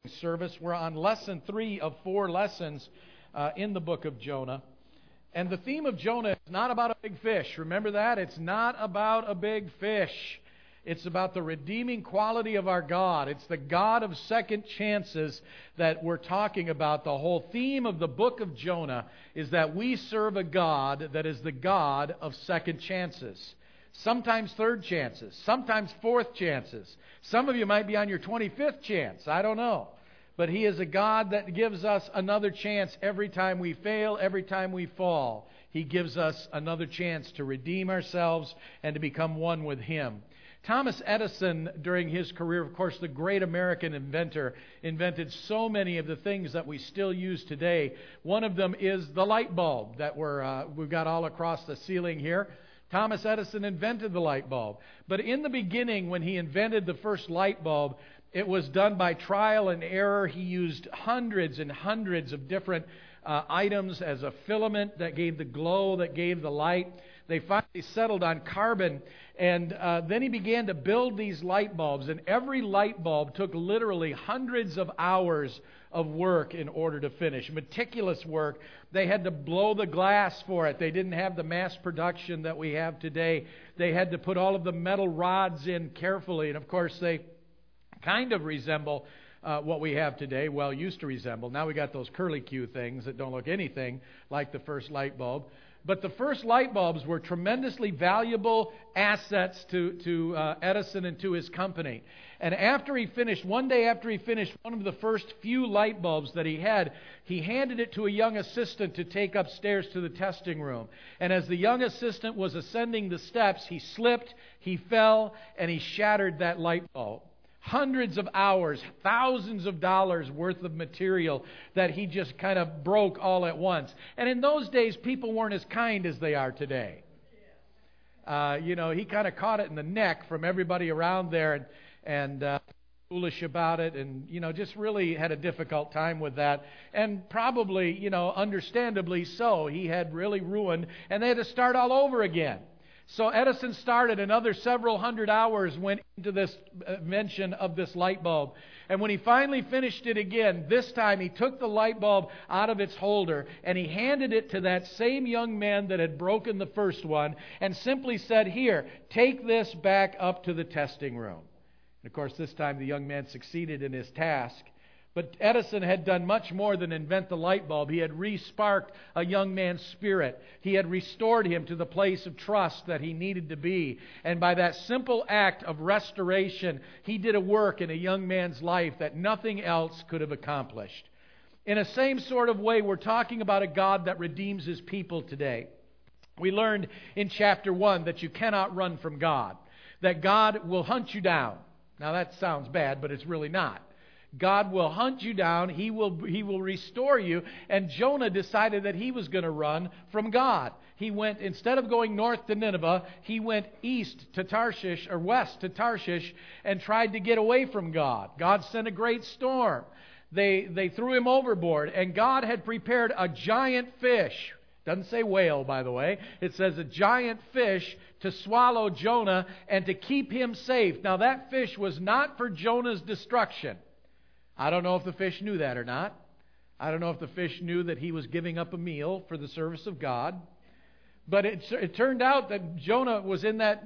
service. We're on lesson 3 of 4 lessons in the book of Jonah. And the theme of Jonah is not about a big fish. Remember that? It's not about a big fish. It's about the redeeming quality of our God. It's the God of second chances that we're talking about. The whole theme of the book of Jonah is that we serve a God that is the God of second chances. Sometimes third chances, sometimes fourth chances. Some of you might be on your 25th chance. I don't know. But He is a God that gives us another chance every time we fail, every time we fall. He gives us another chance to redeem ourselves and to become one with Him. Thomas Edison, during his career, of course, the great American inventor, invented so many of the things that we still use today. One of them is the light bulb that we've got all across the ceiling here. Thomas Edison invented the light bulb. But in the beginning, when he invented the first light bulb, it was done by trial and error. He used hundreds and hundreds of different items as a filament that gave the glow, that gave the light. They finally settled on carbon, and then he began to build these light bulbs. And every light bulb took literally hundreds of hours of work in order to finish. Meticulous work. They had to blow the glass for it. They didn't have the mass production that we have today. They had to put all of the metal rods in carefully. And of course, they kind of resemble what we have today. Well, used to resemble. Now we got those curly-Q things that don't look anything like the first light bulb. But the first light bulbs were tremendously valuable assets to Edison and to his company. And after he finished, one day after he finished one of the first few light bulbs that he had, he handed it to a young assistant to take upstairs to the testing room. And as the young assistant was ascending the steps, he slipped, he fell, and he shattered that light bulb. Hundreds of hours, thousands of dollars worth of material that he just kind of broke all at once. And in those days, people weren't as kind as they are today. He kind of caught it in the neck from everybody around there and foolish about it and, just really had a difficult time with that. And probably, understandably so. He had really ruined, and they had to start all over again. So Edison started, another several hundred hours went into this invention of this light bulb. And when he finally finished it again, this time he took the light bulb out of its holder and he handed it to that same young man that had broken the first one and simply said, "Here, take this back up to the testing room." And of course, this time the young man succeeded in his task. But Edison had done much more than invent the light bulb. He had re-sparked a young man's spirit. He had restored him to the place of trust that he needed to be. And by that simple act of restoration, he did a work in a young man's life that nothing else could have accomplished. In a same sort of way, we're talking about a God that redeems His people today. We learned in chapter 1 that you cannot run from God, that God will hunt you down. Now that sounds bad, but it's really not. God will hunt you down. He will restore you. And Jonah decided that he was going to run from God. He went, instead of going north to Nineveh, he went east to Tarshish, or west to Tarshish, and tried to get away from God. God sent a great storm. They threw him overboard, and God had prepared a giant fish. Doesn't say whale, by the way. It says a giant fish to swallow Jonah and to keep him safe. Now that fish was not for Jonah's destruction. I don't know if the fish knew that or not. I don't know if the fish knew that he was giving up a meal for the service of God. But it turned out that Jonah was in that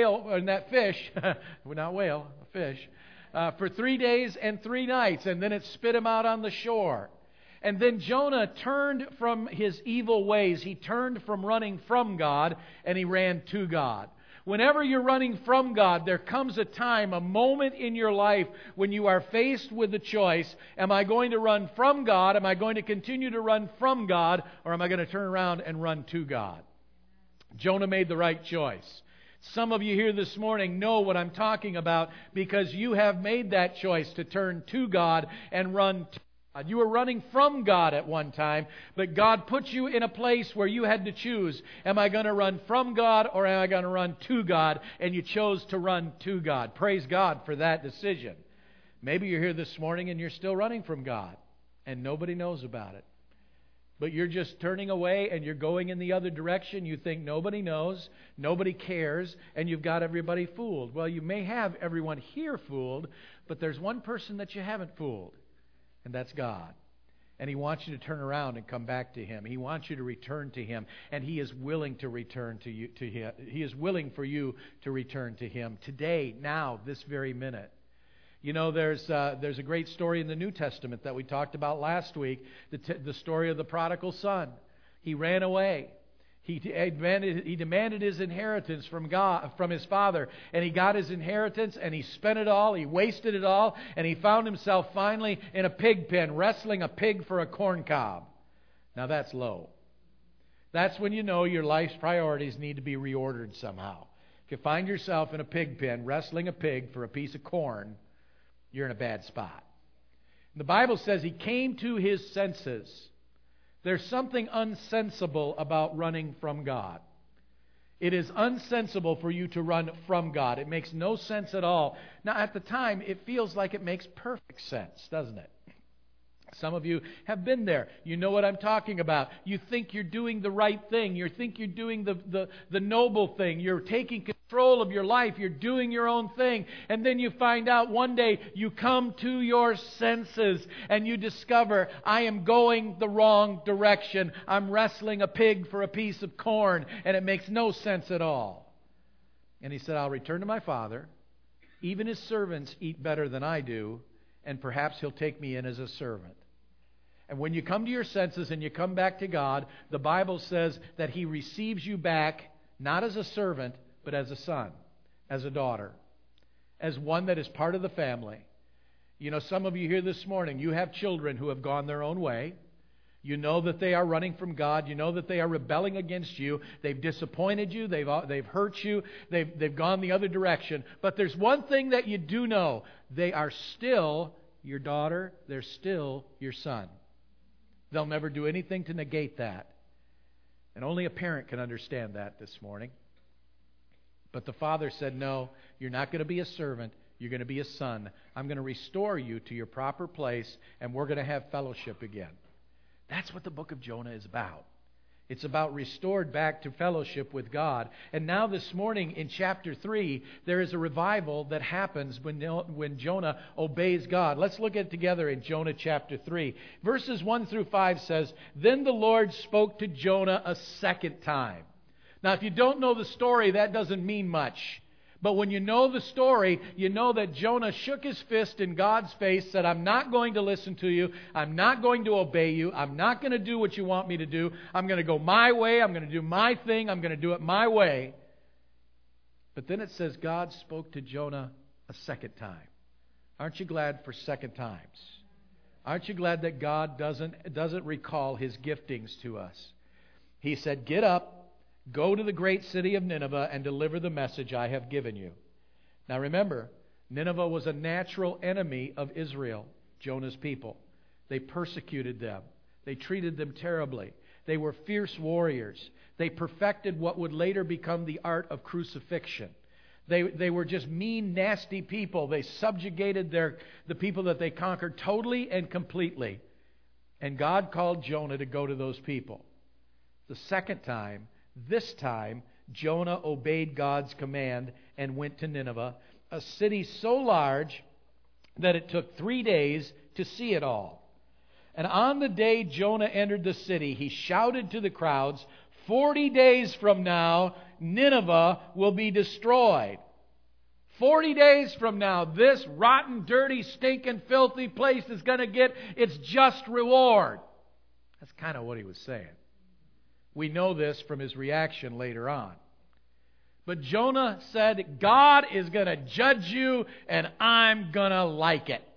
fish, not whale, a fish, for 3 days and 3 nights, and then it spit him out on the shore. And then Jonah turned from his evil ways. He turned from running from God, and he ran to God. Whenever you're running from God, there comes a time, a moment in your life when you are faced with the choice, am I going to run from God? Am I going to continue to run from God? Or am I going to turn around and run to God? Jonah made the right choice. Some of you here this morning know what I'm talking about because you have made that choice to turn to God and run to God. You were running from God at one time, but God put you in a place where you had to choose. Am I going to run from God or am I going to run to God? And you chose to run to God. Praise God for that decision. Maybe you're here this morning and you're still running from God and nobody knows about it. But you're just turning away and you're going in the other direction. You think nobody knows, nobody cares, and you've got everybody fooled. Well, you may have everyone here fooled, but there's one person that you haven't fooled. and that's God. And He wants you to turn around and come back to Him. He wants you to return to Him, and He is willing to return to you. To Him. He is willing for you to return to Him today, now, this very minute. You know, there's a great story in the New Testament that we talked about last week, the story of the prodigal son. He ran away. He demanded his inheritance from his father, and he got his inheritance, and he spent it all, he wasted it all, and he found himself finally in a pig pen, wrestling a pig for a corn cob. Now that's low. That's when you know your life's priorities need to be reordered somehow. If you find yourself in a pig pen, wrestling a pig for a piece of corn, you're in a bad spot. The Bible says he came to his senses. There's something unsensible about running from God. It is unsensible for you to run from God. It makes no sense at all. Now, at the time, it feels like it makes perfect sense, doesn't it? Some of you have been there. You know what I'm talking about. You think you're doing the right thing. You think you're doing the noble thing. You're taking control of your life. You're doing your own thing. And then you find out one day you come to your senses and you discover, I am going the wrong direction. I'm wrestling a pig for a piece of corn, and it makes no sense at all. And he said, I'll return to my father. Even his servants eat better than I do, and perhaps he'll take me in as a servant. And when you come to your senses and you come back to God, the Bible says that He receives you back not as a servant, but as a son, as a daughter, as one that is part of the family. You know, some of you here this morning, you have children who have gone their own way. You know that they are running from God. You know that they are rebelling against you. They've disappointed you. They've hurt you. They've gone the other direction. But there's one thing that you do know. They are still your daughter. They're still your son. They'll never do anything to negate that. And only a parent can understand that this morning. But the father said, no, you're not going to be a servant. You're going to be a son. I'm going to restore you to your proper place, and we're going to have fellowship again. That's what the book of Jonah is about. It's about restored back to fellowship with God. And now this morning in chapter 3, there is a revival that happens when Jonah obeys God. Let's look at it together in Jonah chapter 3. Verses 1 through 5 says, Then the Lord spoke to Jonah a second time. Now, if you don't know the story, that doesn't mean much. But when you know the story, you know that Jonah shook his fist in God's face, said, I'm not going to listen to you. I'm not going to obey you. I'm not going to do what you want me to do. I'm going to go my way. I'm going to do my thing. I'm going to do it my way. But then it says God spoke to Jonah a second time. Aren't you glad for second times? Aren't you glad that God doesn't recall His giftings to us? He said, get up. Go to the great city of Nineveh and deliver the message I have given you. Now remember, Nineveh was a natural enemy of Israel, Jonah's people. They persecuted them. They treated them terribly. They were fierce warriors. They perfected what would later become the art of crucifixion. They were just mean, nasty people. They subjugated the people that they conquered totally and completely. And God called Jonah to go to those people. The second time, this time, Jonah obeyed God's command and went to Nineveh, a city so large that it took 3 days to see it all. And on the day Jonah entered the city, he shouted to the crowds, 40 days from now, Nineveh will be destroyed. 40 days from now, this rotten, dirty, stinking, filthy place is going to get its just reward. That's kind of what he was saying. We know this from his reaction later on. But Jonah said, God is going to judge you, and I'm going to like it.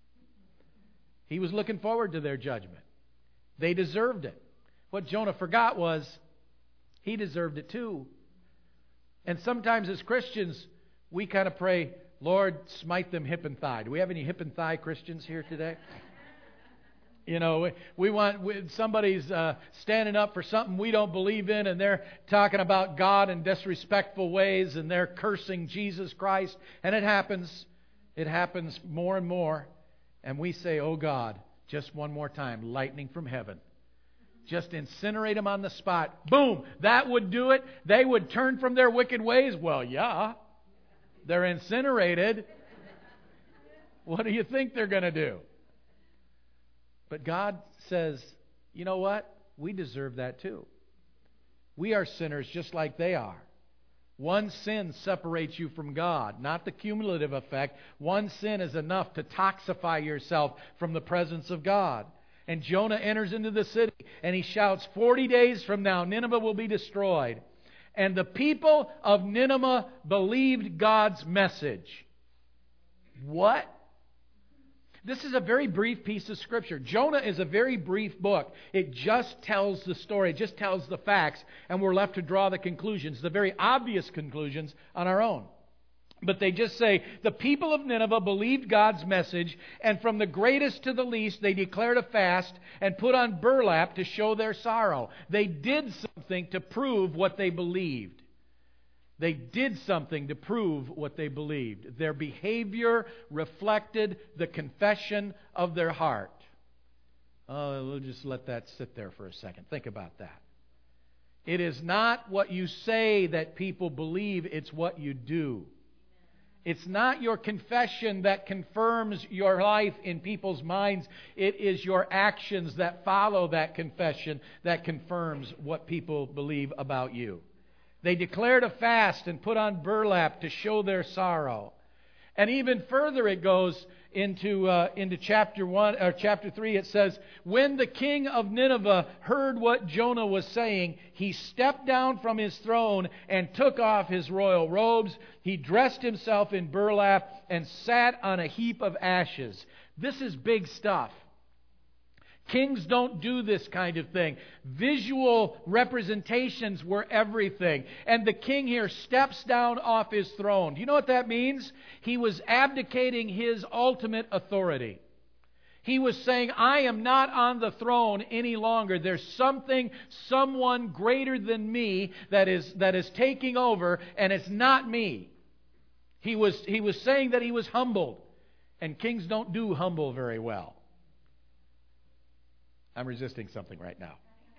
He was looking forward to their judgment. They deserved it. What Jonah forgot was he deserved it too. And sometimes as Christians, we kind of pray, Lord, smite them hip and thigh. Do we have any hip and thigh Christians here today? You know, somebody's standing up for something we don't believe in, and they're talking about God in disrespectful ways, and they're cursing Jesus Christ. And it happens. It happens more and more. And we say, oh God, just one more time, lightning from heaven. Just incinerate them on the spot. Boom! That would do it. They would turn from their wicked ways. Well, yeah. They're incinerated. What do you think they're going to do? But God says, you know what? We deserve that too. We are sinners just like they are. One sin separates you from God, not the cumulative effect. One sin is enough to toxify yourself from the presence of God. And Jonah enters into the city, and he shouts, 40 days from now, Nineveh will be destroyed. And the people of Nineveh believed God's message. What? This is a very brief piece of Scripture. Jonah is a very brief book. It just tells the story, it just tells the facts, and we're left to draw the conclusions, the very obvious conclusions on our own. But they just say, the people of Nineveh believed God's message, and from the greatest to the least, they declared a fast and put on burlap to show their sorrow. They did something to prove what they believed. They did something to prove what they believed. Their behavior reflected the confession of their heart. Oh, we'll just let that sit there for a second. Think about that. It is not what you say that people believe, it's what you do. It's not your confession that confirms your life in people's minds. It is your actions that follow that confession that confirms what people believe about you. They declared a fast and put on burlap to show their sorrow. And even further it goes into chapter 1 or chapter 3. It says, when the king of Nineveh heard what Jonah was saying, he stepped down from his throne and took off his royal robes. He dressed himself in burlap and sat on a heap of ashes. This is big stuff. Kings don't do this kind of thing. Visual representations were everything. And the king here steps down off his throne. Do you know what that means? He was abdicating his ultimate authority. He was saying, I am not on the throne any longer. There's someone greater than me that is taking over, and it's not me. He was saying that he was humbled. And kings don't do humble very well. I'm resisting something right now.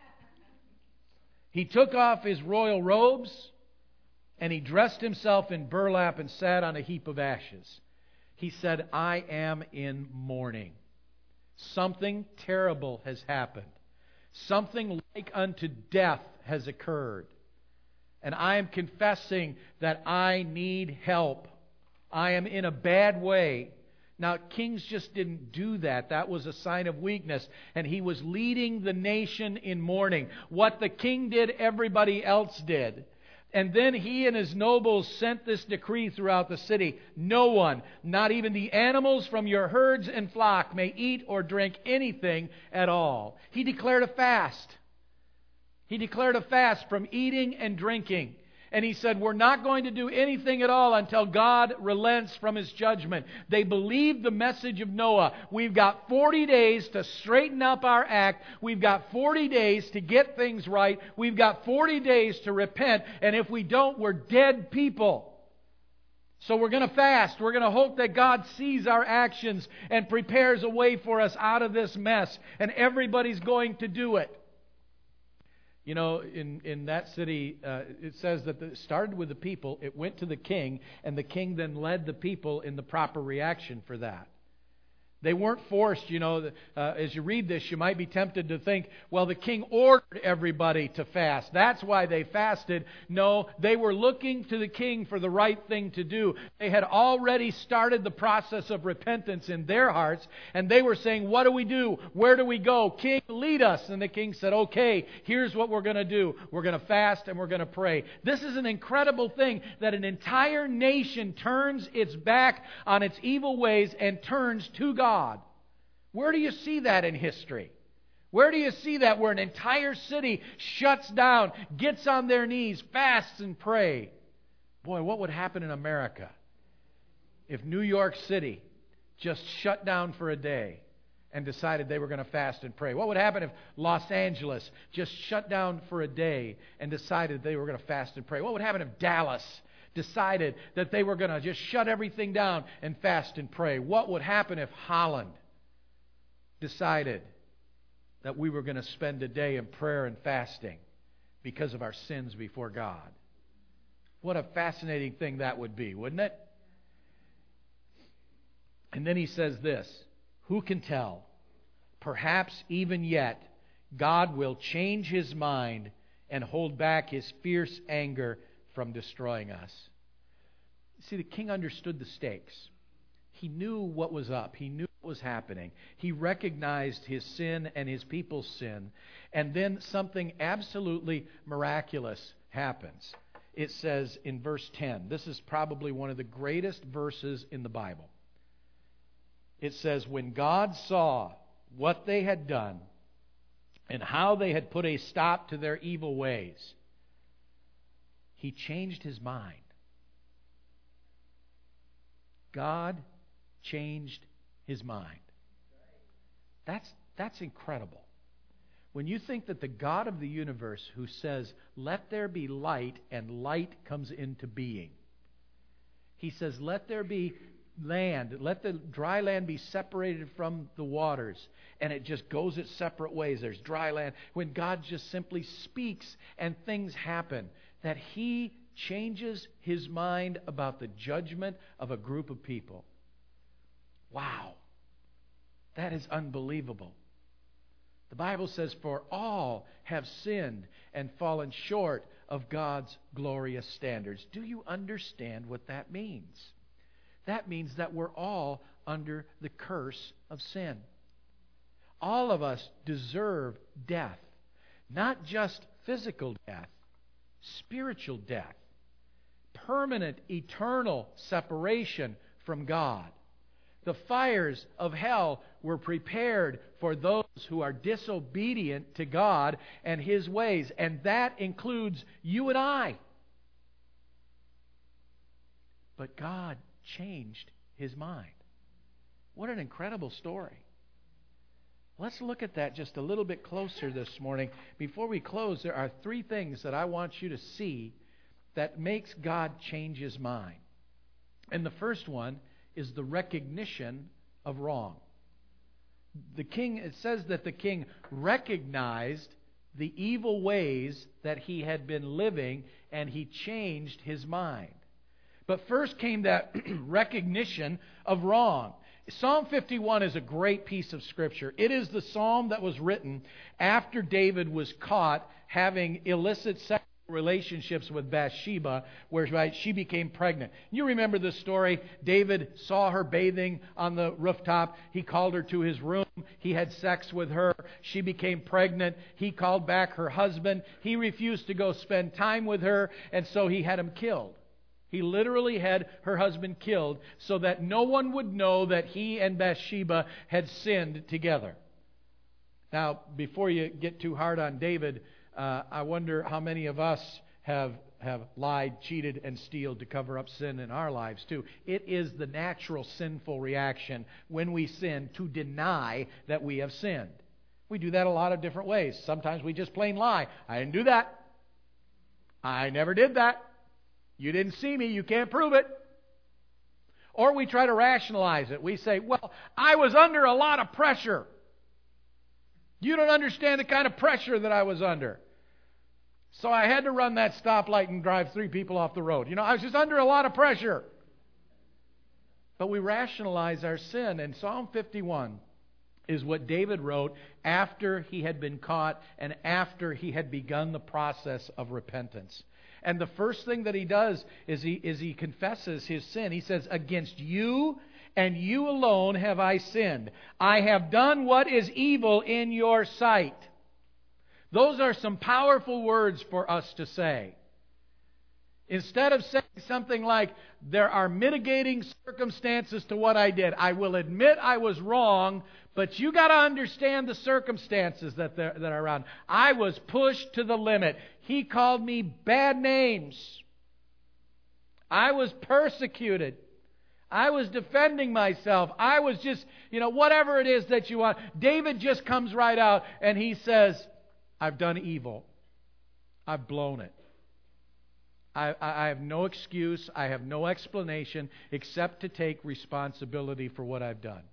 He took off his royal robes and he dressed himself in burlap and sat on a heap of ashes. He said, I am in mourning. Something terrible has happened. Something like unto death has occurred. And I am confessing that I need help. I am in a bad way. Now, kings just didn't do that. That was a sign of weakness. And he was leading the nation in mourning. What the king did, everybody else did. And then he and his nobles sent this decree throughout the city. No one, not even the animals from your herds and flock, may eat or drink anything at all. He declared a fast. He declared a fast from eating and drinking. And he said, we're not going to do anything at all until God relents from His judgment. They believed the message of Noah. We've got 40 days to straighten up our act. We've got 40 days to get things right. We've got 40 days to repent. And if we don't, we're dead people. So we're going to fast. We're going to hope that God sees our actions and prepares a way for us out of this mess. And everybody's going to do it. You know, in that city, it says that it started with the people, it went to the king, and the king then led the people in the proper reaction for that. They weren't forced, as you read this, you might be tempted to think, well, the king ordered everybody to fast. That's why they fasted. No, they were looking to the king for the right thing to do. They had already started the process of repentance in their hearts, and they were saying, what do we do? Where do we go? King, lead us. And the king said, okay, here's what we're going to do. We're going to fast and we're going to pray. This is an incredible thing that an entire nation turns its back on its evil ways and turns to God. Where do you see that in history? Where do you see that where an entire city shuts down, gets on their knees, fasts and pray? Boy, what would happen in America if New York City just shut down for a day and decided they were going to fast and pray? What would happen if Los Angeles just shut down for a day and decided they were going to fast and pray? What would happen if Dallas decided that they were going to just shut everything down and fast and pray? What would happen if Holland decided that we were going to spend a day in prayer and fasting because of our sins before God? What a fascinating thing that would be, wouldn't it? And then he says this, who can tell? perhaps even yet, God will change His mind and hold back His fierce anger from destroying us. See, the king understood the stakes. He knew what was up. He knew what was happening. He recognized his sin and his people's sin. And then something absolutely miraculous happens. It says in verse 10, this is probably one of the greatest verses in the Bible. It says, when God saw what they had done and how they had put a stop to their evil ways, He changed His mind. God changed His mind. That's incredible. When you think that the God of the universe, who says, let there be light, and light comes into being. He says, let there be land, let the dry land be separated from the waters, and it just goes its separate ways. There's dry land. When God just simply speaks and things happen, that He changes His mind about the judgment of a group of people. Wow. That is unbelievable. The Bible says, for all have sinned and fallen short of God's glorious standards. Do you understand what that means? That means that we're all under the curse of sin. All of us deserve death. Not just physical death, spiritual death. Permanent, eternal separation from God. The fires of hell were prepared for those who are disobedient to God and His ways. And that includes you and I. But God changed His mind. What an incredible story. Let's look at that just a little bit closer this morning. Before we close, there are 3 things that I want you to see that makes God change His mind. And the first one is the recognition of wrong. It says that the king recognized the evil ways that he had been living, and he changed his mind. But first came that recognition of wrong. Psalm 51 is a great piece of Scripture. It is the psalm that was written after David was caught having illicit sexual relationships with Bathsheba, where she became pregnant. You remember the story. David saw her bathing on the rooftop. He called her to his room. He had sex with her. She became pregnant. He called back her husband. He refused to go spend time with her, and so he had him killed. He literally had her husband killed so that no one would know that he and Bathsheba had sinned together. Now, before you get too hard on David, I wonder how many of us have lied, cheated, and stealed to cover up sin in our lives too. It is the natural sinful reaction when we sin to deny that we have sinned. We do that a lot of different ways. Sometimes we just plain lie. I didn't do that. I never did that. You didn't see me. You can't prove it. Or we try to rationalize it. We say, well, I was under a lot of pressure. You don't understand the kind of pressure that I was under. So I had to run that stoplight and drive 3 people off the road. I was just under a lot of pressure. But we rationalize our sin. And Psalm 51 is what David wrote after he had been caught and after he had begun the process of repentance. And the first thing that he does is he confesses his sin. He says, against you and you alone have I sinned. I have done what is evil in your sight. Those are some powerful words for us to say. Instead of saying something like, there are mitigating circumstances to what I did. I will admit I was wrong, but you got to understand the circumstances that are around. I was pushed to the limit. He called me bad names. I was persecuted. I was defending myself. I was just, whatever it is that you want. David just comes right out and he says, I've done evil. I've blown it. I have no excuse. I have no explanation except to take responsibility for what I've done.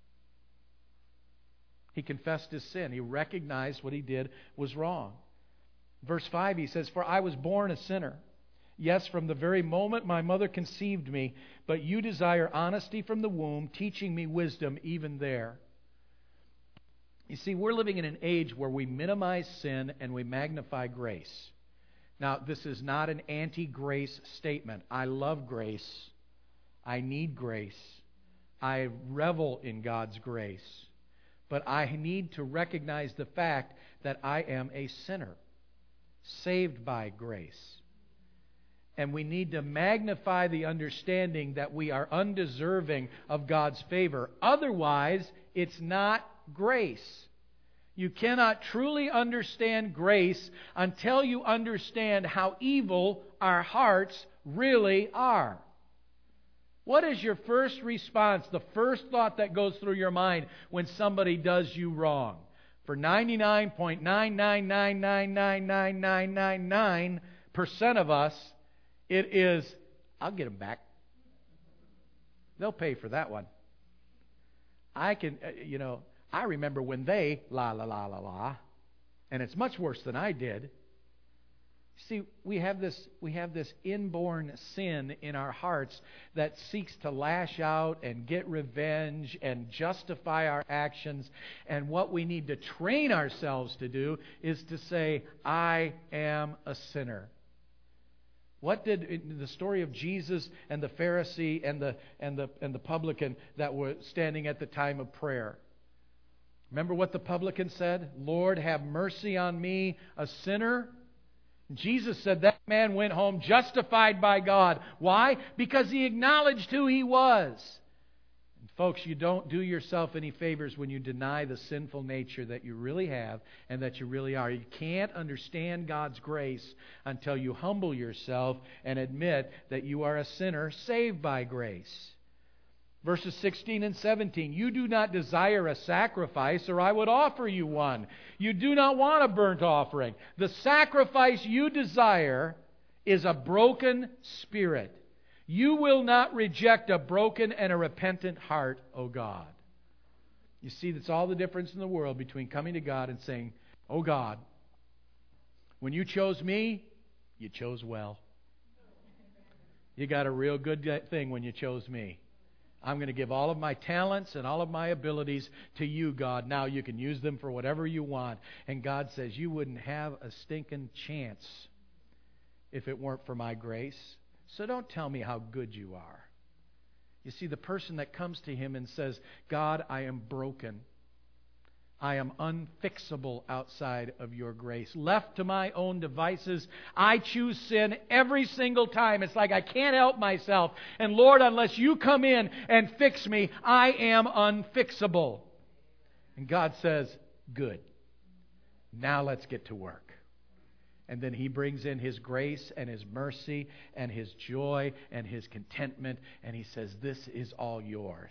He confessed his sin. He recognized what he did was wrong. Verse 5, he says, for I was born a sinner. Yes, from the very moment my mother conceived me, but you desire honesty from the womb, teaching me wisdom even there. You You see, we're living in an age where we minimize sin and we magnify grace. Now, this is not an anti-grace statement. I love grace. I need grace. I revel in God's grace. But I need to recognize the fact that I am a sinner, saved by grace. And we need to magnify the understanding that we are undeserving of God's favor. Otherwise, it's not grace. You cannot truly understand grace until you understand how evil our hearts really are. What is your first response, the first thought that goes through your mind when somebody does you wrong? For 99.9999999% of us, it is, I'll get them back. They'll pay for that one. I remember when they la la la la la, and it's much worse than I did. See, we have this inborn sin in our hearts that seeks to lash out and get revenge and justify our actions. And what we need to train ourselves to do is to say, I am a sinner. What did in the story of Jesus and the Pharisee and the publican that were standing at the time of prayer? Remember what the publican said? Lord, have mercy on me, a sinner. Jesus said that man went home justified by God. Why? Because he acknowledged who he was. And folks, you don't do yourself any favors when you deny the sinful nature that you really have and that you really are. You can't understand God's grace until you humble yourself and admit that you are a sinner saved by grace. Verses 16 and 17, you do not desire a sacrifice, or I would offer you one. You do not want a burnt offering. The sacrifice you desire is a broken spirit. You will not reject a broken and a repentant heart, O God. You see, that's all the difference in the world between coming to God and saying, Oh God, when you chose me, you chose well. You got a real good thing when you chose me. I'm going to give all of my talents and all of my abilities to you, God. Now you can use them for whatever you want. And God says, you wouldn't have a stinking chance if it weren't for my grace. So don't tell me how good you are. You see, the person that comes to Him and says, God, I am broken. I am unfixable outside of your grace. Left to my own devices, I choose sin every single time. It's like I can't help myself. And Lord, unless you come in and fix me, I am unfixable. And God says, good. Now let's get to work. And then He brings in His grace and His mercy and His joy and His contentment. And He says, this is all yours.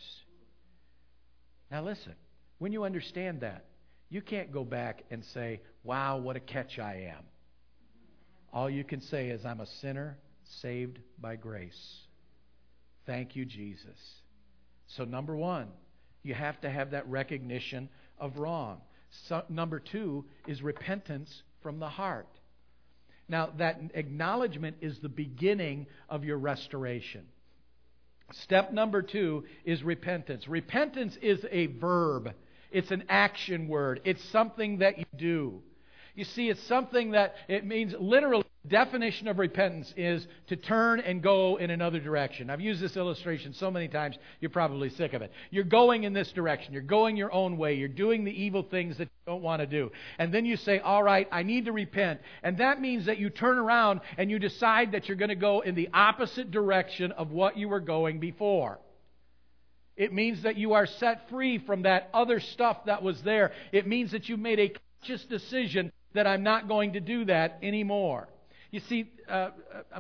Now listen. When you understand that, you can't go back and say, wow, what a catch I am. All you can say is, I'm a sinner saved by grace. Thank you, Jesus. So number one, you have to have that recognition of wrong. So, number two is repentance from the heart. Now, that acknowledgement is the beginning of your restoration. Step number two is repentance. Repentance is a verb. It's an action word. It's something that you do. You see, it's something that it means literally. The definition of repentance is to turn and go in another direction. I've used this illustration so many times, you're probably sick of it. You're going in this direction. You're going your own way. You're doing the evil things that you don't want to do. And then you say, all right, I need to repent. And that means that you turn around and you decide that you're going to go in the opposite direction of what you were going before. It means that you are set free from that other stuff that was there. It means that you made a conscious decision that I'm not going to do that anymore. You see, I'll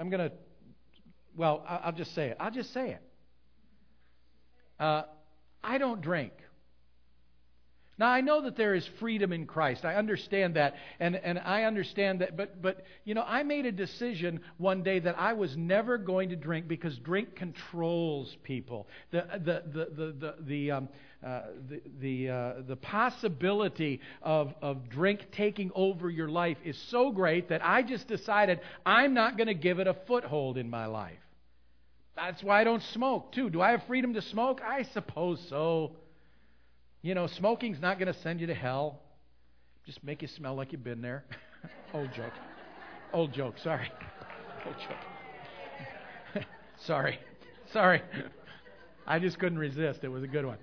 just say it. I'll just say it. I don't drink. Now, I know that there is freedom in Christ. I understand that. And I understand that. But I made a decision one day that I was never going to drink because drink controls people. The possibility of drink taking over your life is so great that I just decided I'm not going to give it a foothold in my life. That's why I don't smoke, too. Do I have freedom to smoke? I suppose so. Smoking's not going to send you to hell. Just make you smell like you've been there. Old joke. Old joke, sorry. Old joke. Sorry. I just couldn't resist. It was a good one.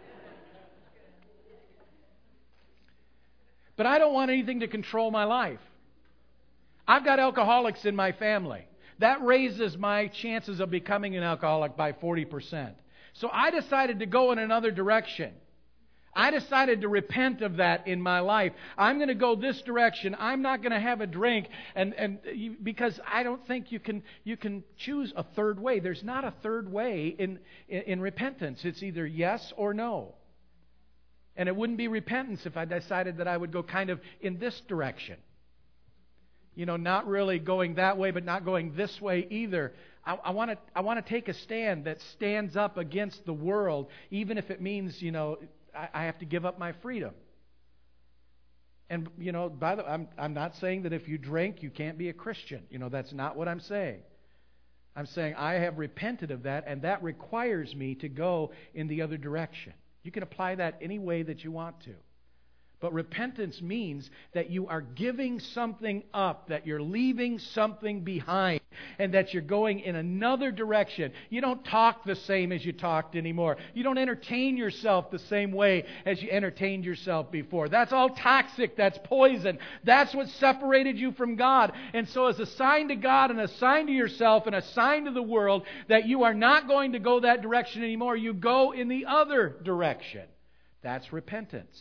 But I don't want anything to control my life. I've got alcoholics in my family. That raises my chances of becoming an alcoholic by 40%. So I decided to go in another direction. I decided to repent of that in my life. I'm going to go this direction. I'm not going to have a drink, because I don't think you can choose a third way. There's not a third way in repentance. It's either yes or no. And it wouldn't be repentance if I decided that I would go kind of in this direction. Not really going that way, but not going this way either. I want to take a stand that stands up against the world, even if it means, I have to give up my freedom. And, by the way, I'm not saying that if you drink, you can't be a Christian. That's not what I'm saying. I'm saying I have repented of that, and that requires me to go in the other direction. You can apply that any way that you want to. But repentance means that you are giving something up, that you're leaving something behind, and that you're going in another direction. You don't talk the same as you talked anymore. You don't entertain yourself the same way as you entertained yourself before. That's all toxic. That's poison. That's what separated you from God. And so as a sign to God and a sign to yourself and a sign to the world that you are not going to go that direction anymore, you go in the other direction. That's repentance.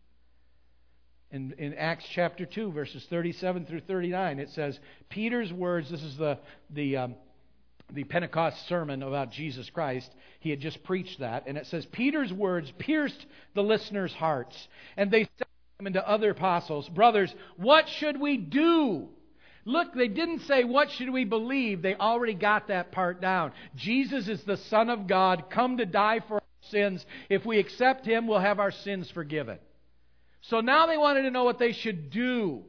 In Acts chapter 2, verses 37 through 39, it says, Peter's words, this is the Pentecost sermon about Jesus Christ. He had just preached that. And it says, Peter's words pierced the listeners' hearts. And they said to him and to other apostles, Brothers, what should we do? Look, they didn't say, what should we believe? They already got that part down. Jesus is the Son of God, come to die for our sins. If we accept Him, we'll have our sins forgiven. So now they wanted to know what they should do.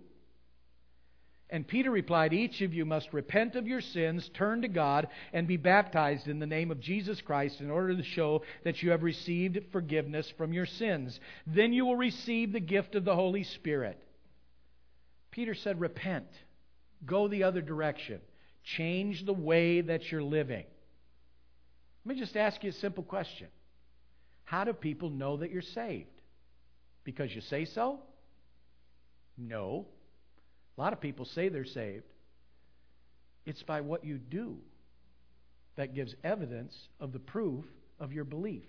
And Peter replied, Each of you must repent of your sins, turn to God, and be baptized in the name of Jesus Christ in order to show that you have received forgiveness from your sins. Then you will receive the gift of the Holy Spirit. Peter said, repent. Go the other direction. Change the way that you're living. Let me just ask you a simple question. How do people know that you're saved? Because you say so? No. A lot of people say they're saved. It's by what you do that gives evidence of the proof of your belief.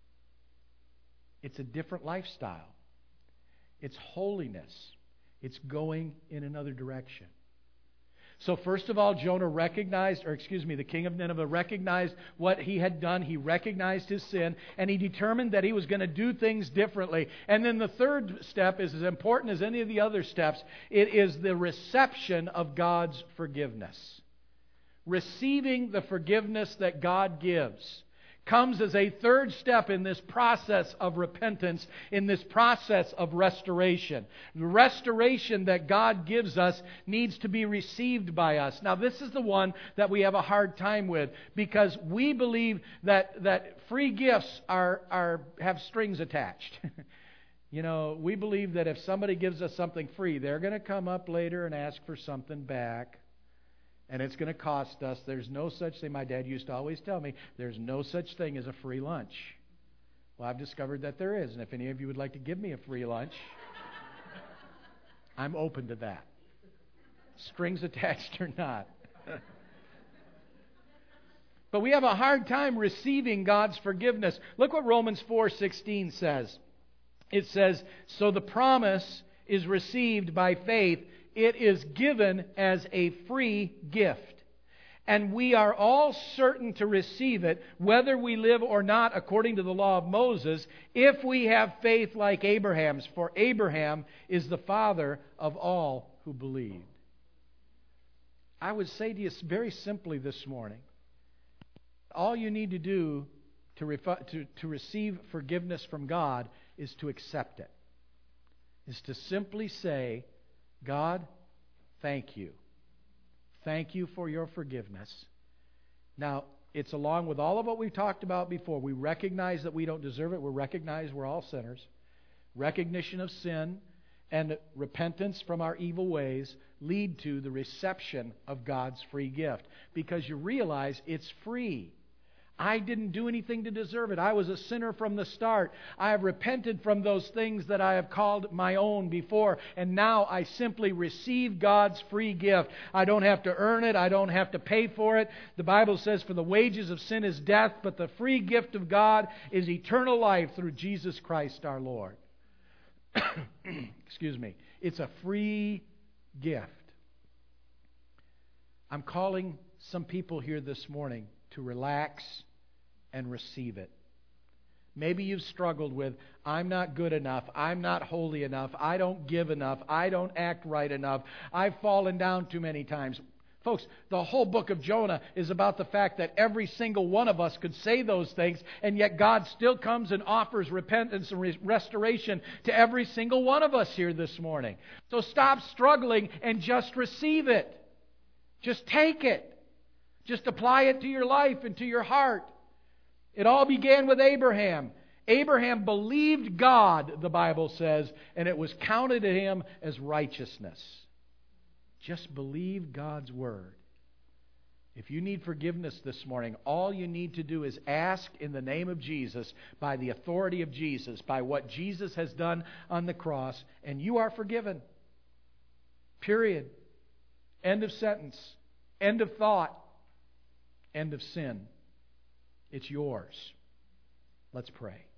It's a different lifestyle. It's holiness. It's going in another direction. So first of all, the king of Nineveh recognized what he had done. He recognized his sin, and he determined that he was going to do things differently. And then the third step is as important as any of the other steps. It is the reception of God's forgiveness. Receiving the forgiveness that God gives comes as a third step in this process of repentance, in this process of restoration. The restoration that God gives us needs to be received by us. Now, this is the one that we have a hard time with, because we believe that free gifts have strings attached. We believe that if somebody gives us something free, they're going to come up later and ask for something back. And it's going to cost us. There's no such thing. My dad used to always tell me, there's no such thing as a free lunch. Well, I've discovered that there is. And if any of you would like to give me a free lunch, I'm open to that. Strings attached or not. But we have a hard time receiving God's forgiveness. Look what Romans 4:16 says. It says, so the promise is received by faith. It is given as a free gift. And we are all certain to receive it, whether we live or not according to the law of Moses, if we have faith like Abraham's. For Abraham is the father of all who believe. I would say to you very simply this morning, all you need to do to receive forgiveness from God is to accept it. Is to simply say, God, thank you. Thank you for your forgiveness. Now, it's along with all of what we've talked about before. We recognize that we don't deserve it. We recognize we're all sinners. Recognition of sin and repentance from our evil ways lead to the reception of God's free gift. Because you realize it's free. I didn't do anything to deserve it. I was a sinner from the start. I have repented from those things that I have called my own before. And now I simply receive God's free gift. I don't have to earn it. I don't have to pay for it. The Bible says, for the wages of sin is death, but the free gift of God is eternal life through Jesus Christ our Lord. Excuse me. It's a free gift. I'm calling some people here this morning to relax and receive it. Maybe you've struggled with, I'm not good enough, I'm not holy enough, I don't give enough, I don't act right enough, I've fallen down too many times. Folks, the whole book of Jonah is about the fact that every single one of us could say those things, and yet God still comes and offers repentance and restoration to every single one of us here this morning. So stop struggling and just receive it. Just take it. Just apply it to your life and to your heart. It all began with Abraham. Abraham believed God, the Bible says, and it was counted to him as righteousness. Just believe God's Word. If you need forgiveness this morning, all you need to do is ask in the name of Jesus, by the authority of Jesus, by what Jesus has done on the cross, and you are forgiven. Period. End of sentence. End of thought. End of sin. It's yours. Let's pray.